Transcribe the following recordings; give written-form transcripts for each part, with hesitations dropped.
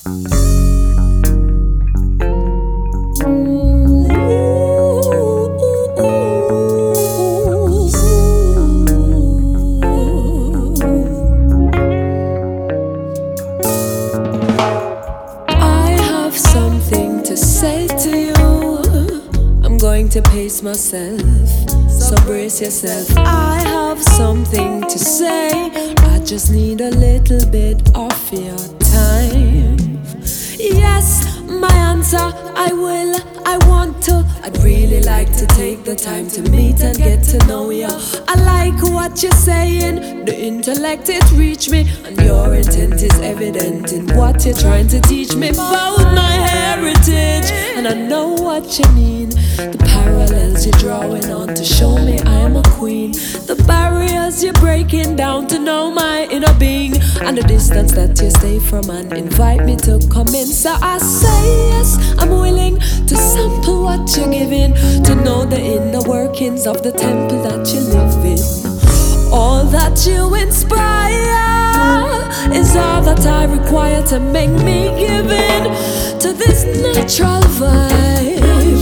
To pace myself, so brace yourself. I have something to say. I just need a little bit of your time. Yes, my answer, I will, I want to. I'd really like to take the time to meet and get to know you. I like what you're saying, the intellect it reach me, and your intent is evident in what you're trying to teach me about my heritage. And I know what you mean, the parallels you're drawing on to show me I am a queen, the barriers you're breaking down to know my inner being, and the distance that you stay from and invite me to come in. So I say yes, I'm willing to sample what you're giving, to know the inner workings of the temple that you live in. All that you inspire is all that I require to make me give in to this natural vibe.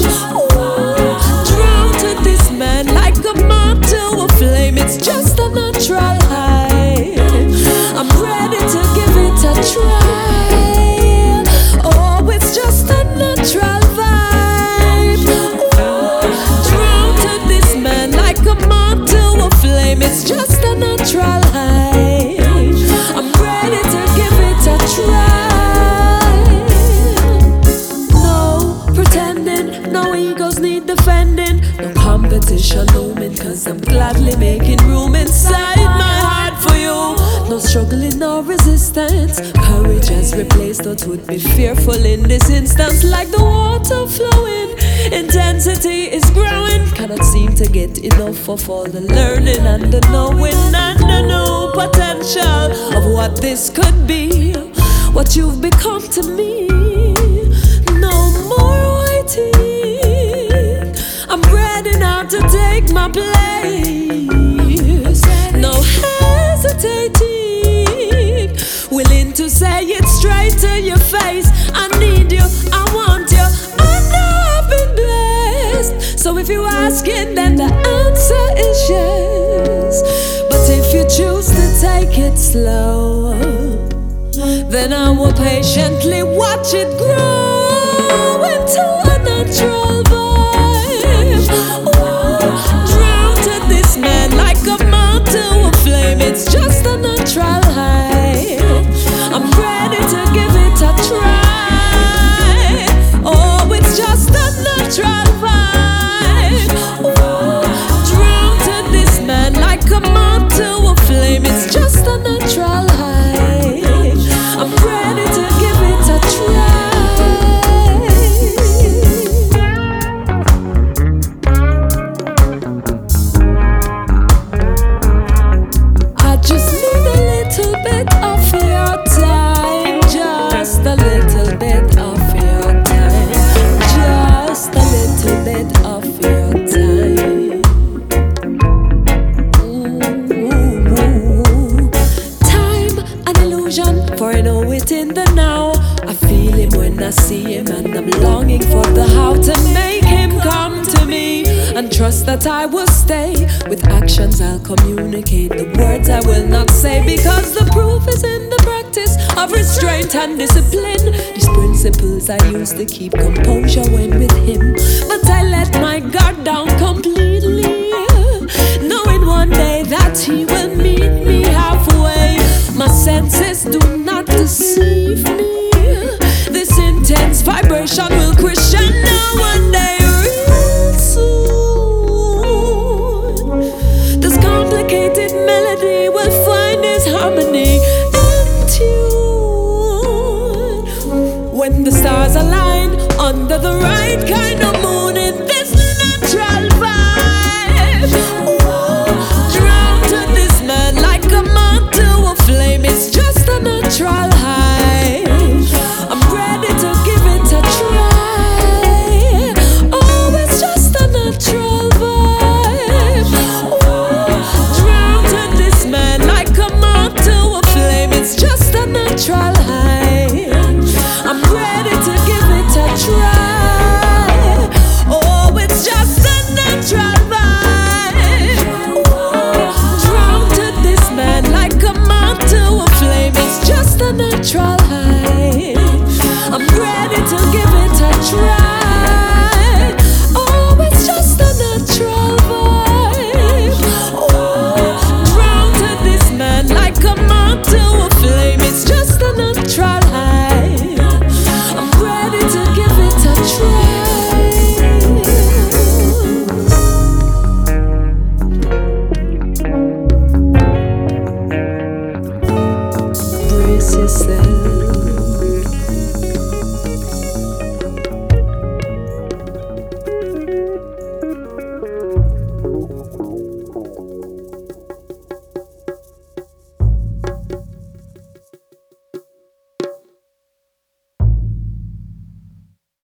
Drown to this man like a moth to a flame. It's just a natural high. I'm ready to give it a try. Oh, it's just a natural vibe. Drown to this man like a moth to a flame. It's just a natural high. I'm ready to give it a try. No pretending, no egos need defending, no competition looming, cause I'm gladly making room inside my heart for you. No struggling, no resistance. Courage has replaced what would be fearful in this instance. Like the water flowing, intensity is growing. Cannot seem to get enough of all the learning and the knowing and the new potential of what this could be, what you've become to me. No more waiting, I'm ready now to take my place. No hesitating, willing to say it straight to your face. I need you, I want you, I know I've been blessed. So if you're asking, then the answer is yes. But if you choose to take it slow, then I will patiently watch it grow into a natural vibe. Drown to this man like a moth to a flame. It's just a natural high. I'm ready to give it a try. Oh, it's just a natural vibe. Drown to this man like a moth to a flame. It's just a natural high. I'm ready to give it a try. I just need a little bit of your time, just a little bit of your time, just a little bit of your time. Time, an illusion, for I know it in the now. I feel him when I see him, and I'm longing for the how to make him come to me, and trust that I will stay. With actions I'll communicate the words I will not say, because the proof is in the practice of restraint and discipline. These principles I use to keep composure when with him, but I let my guard down completely, knowing one day that he will meet me halfway. My senses do not deceive me. This intense vibration will crescendo one day real soon. This complicated melody will find its harmony and tune when the stars align under the right kind of moon in this natural vibe. Drown to this man like a moth to a flame. It's just a natural high. I'm ready to give it a try. Oh, it's just a natural vibe. Drown to this man like a moth to a flame. It's just a natural high. natural